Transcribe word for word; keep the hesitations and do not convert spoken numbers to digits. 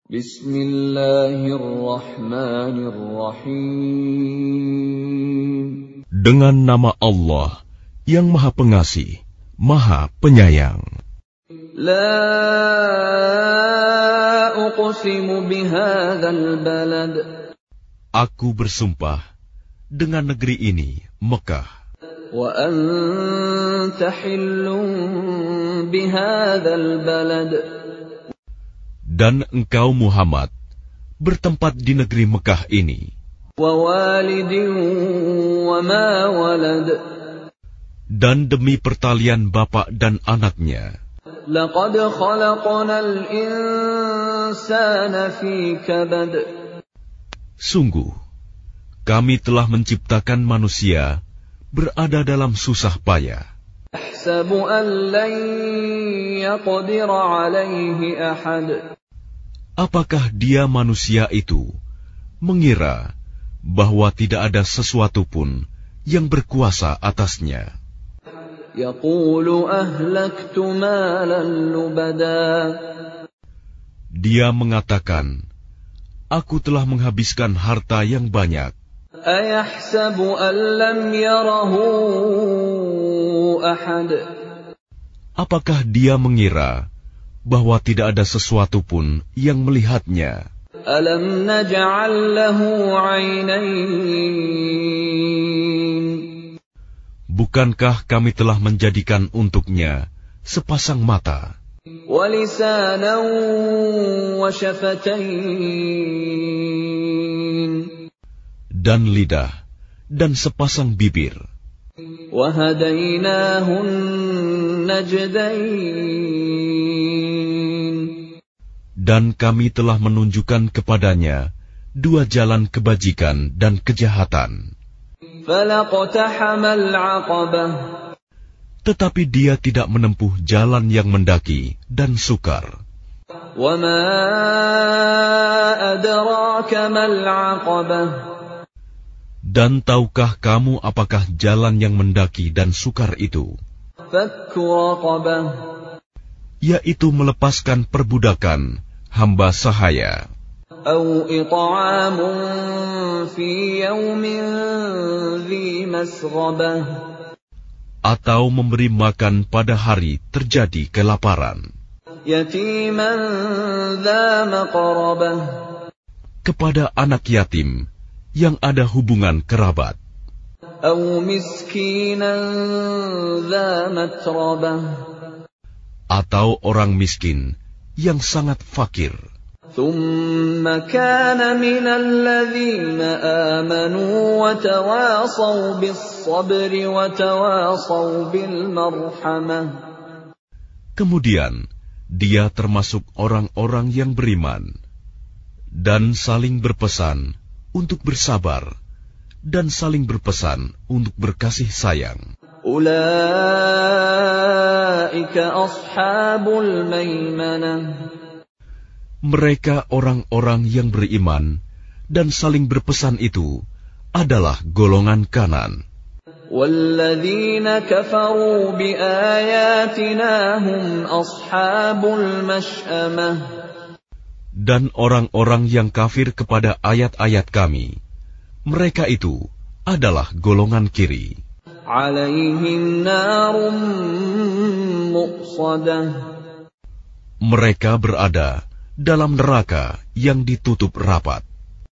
Bismillahirrahmanirrahim. Dengan nama Allah yang Maha Pengasih, Maha Penyayang. La uqsimu bihadzal balad. Aku bersumpah dengan negeri ini, Mekah. Wa anta hillun bihadzal balad. Dan engkau Muhammad bertempat di negeri Mekah ini. Wa walidin wa ma walad. Dan demi pertalian bapak dan anaknya. Laqad khalaqnal insana fi kabad. Sungguh, kami telah menciptakan manusia berada dalam susah payah. Ahsabu an lan yaqdir alaihi ahad. Apakah dia manusia itu mengira bahwa tidak ada sesuatu pun yang berkuasa atasnya? Yaqulu ahlaktu malan lubada. Dia mengatakan, aku telah menghabiskan harta yang banyak. Ayahsabu an lam yarahu ahad. Apakah dia mengira bahwa tidak ada sesuatu pun yang melihatnya? Alam naj'al lahu 'ainayn. Bukankah kami telah menjadikan untuknya sepasang mata? Wa lisanan wa shafatayn. Dan lidah dan sepasang bibir. Wa hadaynahun najdayn. Dan kami telah menunjukkan kepadanya dua jalan kebajikan dan kejahatan. Falaqtahamal 'aqabah. Tetapi dia tidak menempuh jalan yang mendaki dan sukar. Wa ma adraka mal 'aqabah. Dan tahukah kamu apakah jalan yang mendaki dan sukar itu? Fakku raqabah. Yaitu melepaskan perbudakan hamba sahaya. Au it'amun fi yawmin dhi masghabah. Atau memberi makan pada hari terjadi kelaparan. Yatiman dha maqrabah. Kepada anak yatim yang ada hubungan kerabat. Au miskinan dha matrabah. Atau orang miskin yang sangat fakir. Thumma kana minal ladzina amanu wa tawasaw bis sabri wa tawasaw bil marhamah. Kemudian dia termasuk orang-orang yang beriman dan saling berpesan untuk bersabar dan saling berpesan untuk berkasih sayang. Ulaika ashabul maimanah. Mereka orang-orang yang beriman dan saling berpesan itu adalah golongan kanan. Walladzina kafaru biayatina hum ashabul mash'amah. Dan orang-orang yang kafir kepada ayat-ayat kami, mereka itu adalah golongan kiri. Alaihim narum muqsadah. Mereka berada dalam neraka yang ditutup rapat.